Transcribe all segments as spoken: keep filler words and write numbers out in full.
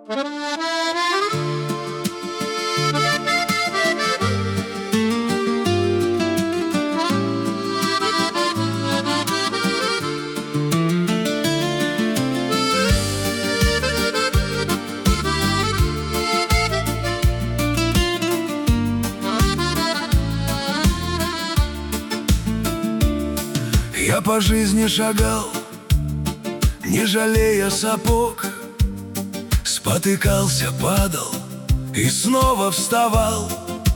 Я по жизни шагал, не жалея сапог, спотыкался, падал и снова вставал.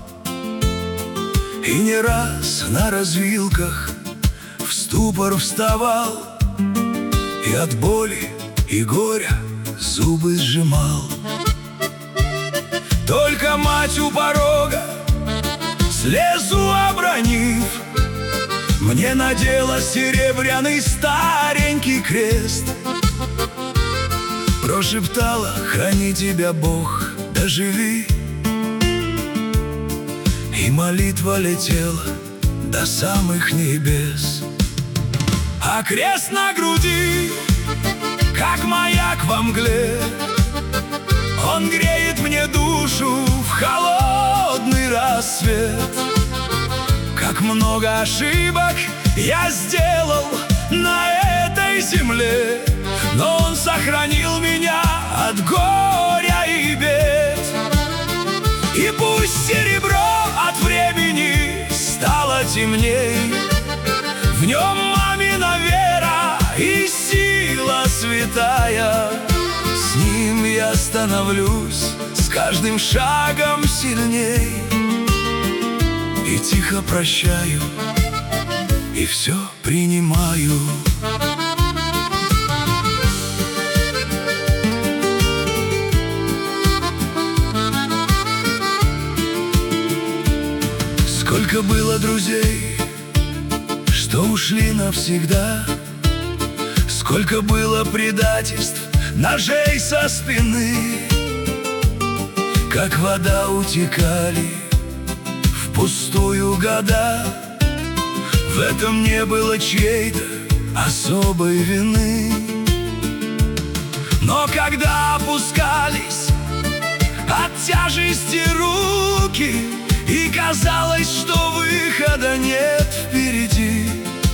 И не раз на развилках в ступор вставал, и от боли и горя зубы сжимал. Только мать у порога, слезу обронив, мне надела серебряный старенький крест. Прошептала: храни тебя Бог, доживи. И молитва летела до самых небес. А крест на груди, как маяк во мгле, он греет мне душу в холодный рассвет. Как много ошибок я сделал на этой земле, но он сохранил меня от горя и бед. И пусть серебро от времени стало темней, в нем мамина вера и сила святая. С ним я становлюсь с каждым шагом сильней. И тихо прощаю, и все принимаю. Сколько было друзей, что ушли навсегда, сколько было предательств, ножей со спины, как вода утекали впустую года. В этом не было чьей-то особой вины. Но когда опускались от тяжести руки, и казалось, что выхода нет впереди,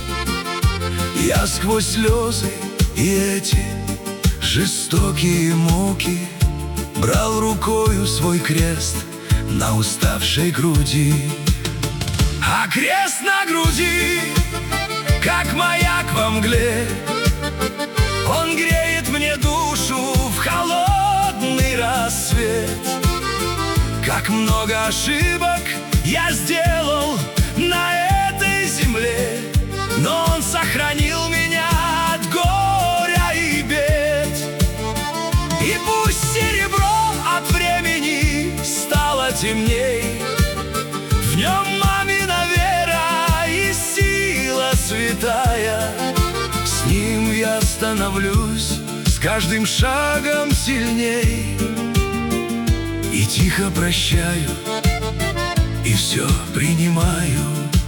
я сквозь слезы и эти жестокие муки брал рукою свой крест на уставшей груди. А крест на груди, как маяк во мгле, он греет мне душу в холодный рассвет. Как много ошибок я сделал на этой земле, но он сохранил меня от горя и бед. И пусть серебро от времени стало темней, в нем мамина вера и сила святая. С ним я становлюсь с каждым шагом сильней. И тихо прощаю, и все принимаю.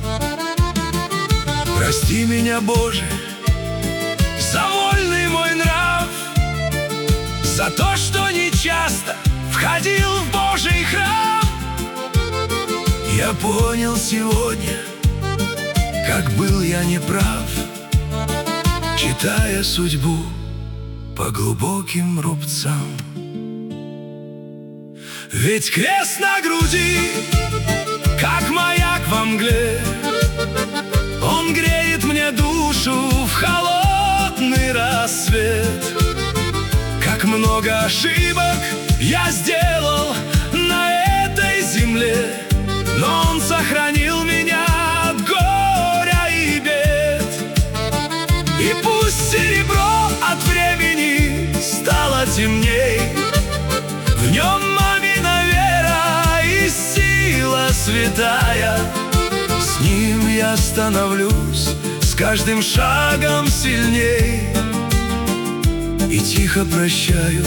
Прости меня, Боже, за вольный мой нрав, за то, что нечасто входил в Божий храм. Я понял сегодня, как был я неправ, читая судьбу по глубоким рубцам. Ведь крест на груди, как маяк во мгле, он греет мне душу в холодный рассвет. Как много ошибок я сделал на этой земле, но он сохранил меня от горя и бед. И пусть серебро от времени стало темней, в нем мамина вера и сила святая. С ним я становлюсь с каждым шагом сильней. И тихо прощаю,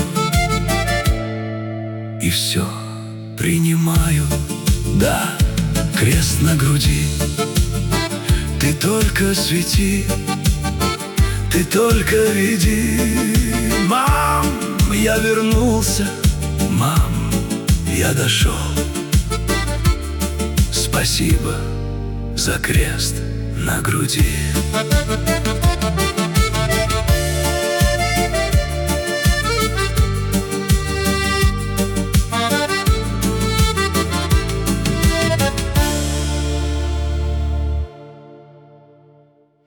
и все принимаю. Да, крест на груди, ты только свети, ты только веди. Мам, я вернулся мам, я дошел. Спасибо за крест на груди.